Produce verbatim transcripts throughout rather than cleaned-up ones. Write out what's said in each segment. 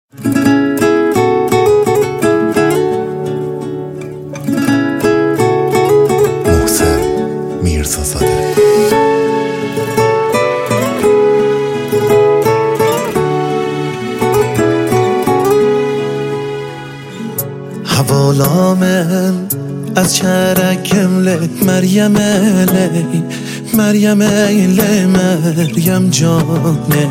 محسن میرزازاده. حوالا من از چرکم لی مریم لی مریم لی مریم جانه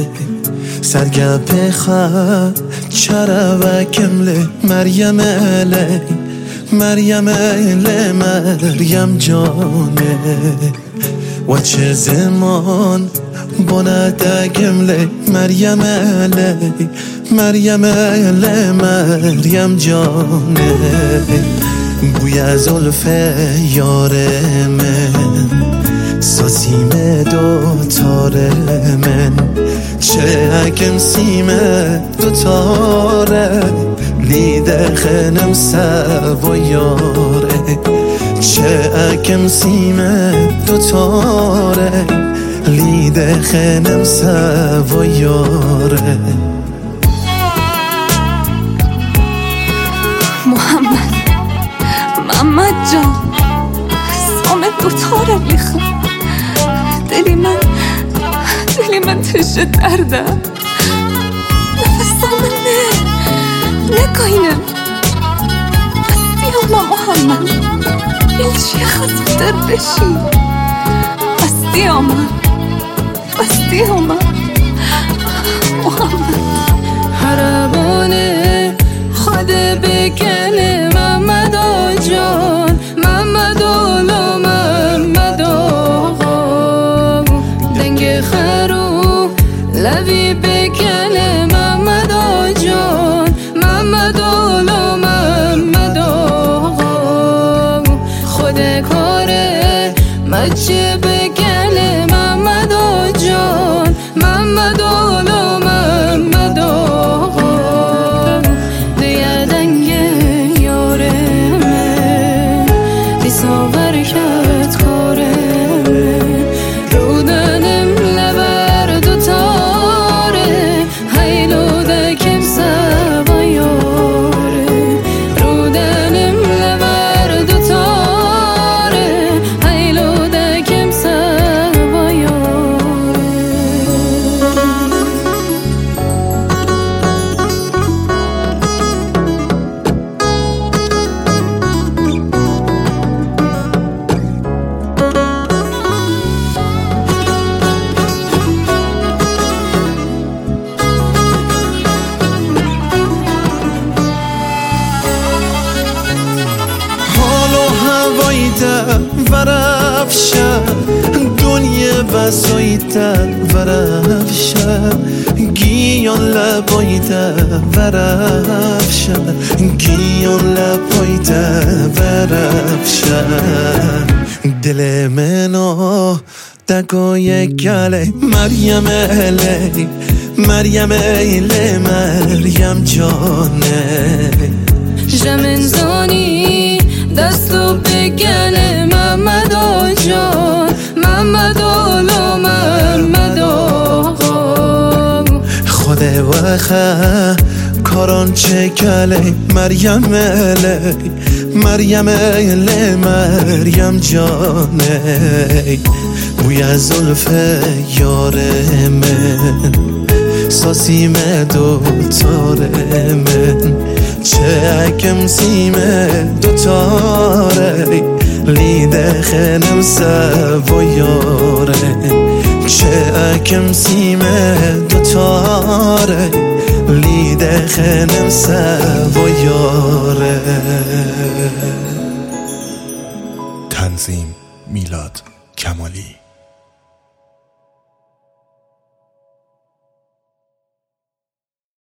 سرگپ خد چروکم لی مریم لی مریم لی مریم جانه و چه زمان بندگم لی مریم لی مریم لی مریم جانه بوی از زلف یار من ساسیم دوتاره من چه اکم سیم دوتاره لیده خنم سو و یاره چه اکم سیم دوتاره لیده خنم سو و یاره محمد محمد جان سام دوتاره میخوام دلی من دلی من تشه درده نفسام نه نکاینم بستی اما محمد این چیه خواست در بشی بستی اما بستی اما محمد حربانه خود بکنه محمد جان محمد آلا محمد آقا دنگ خرو لبی بکنه محمد جان محمد آلا محمد آقا خود کاره مچه بکنه محمد جان محمد آلا محمد آقا برکت کاره رودنم لبر دوتاره هیلو دکم سوا یاره رودنم لبر دوتاره هیلو دکم سوا یاره ورفشه دنیا وسایده ورفشه گیان لبایده ورفشه گیان لبایده ورفشه دل منو دگای گله مریم لی مریم لی مریم جانه جمن زانی دستو بگنه محمد جان محمد آلا محمد آقا خود وخه کاران چه کله مریم لی مریم لی مریم جانه بوی از زلف یار من ساسیم دوتاره من چه اکم سیم دوتاره لیده خنم سو و یاره چه اکم سیم دوتاره لیده خنم سو و یاره. تنظیم میلاد کمالی.